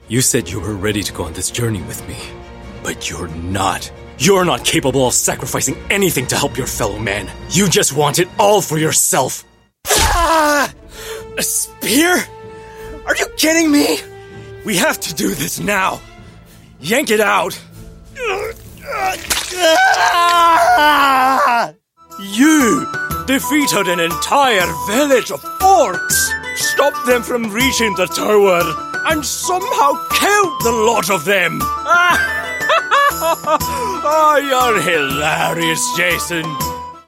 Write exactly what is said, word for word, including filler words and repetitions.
You said you were ready to go on this journey with me, but you're not. You're not capable of sacrificing anything to help your fellow man. You just want it all for yourself. Ah! A spear? Are you kidding me? We have to do this now. Yank it out. You defeated an entire village of orcs, stopped them from reaching the tower, and somehow killed the lot of them. Oh, you're hilarious, Jason.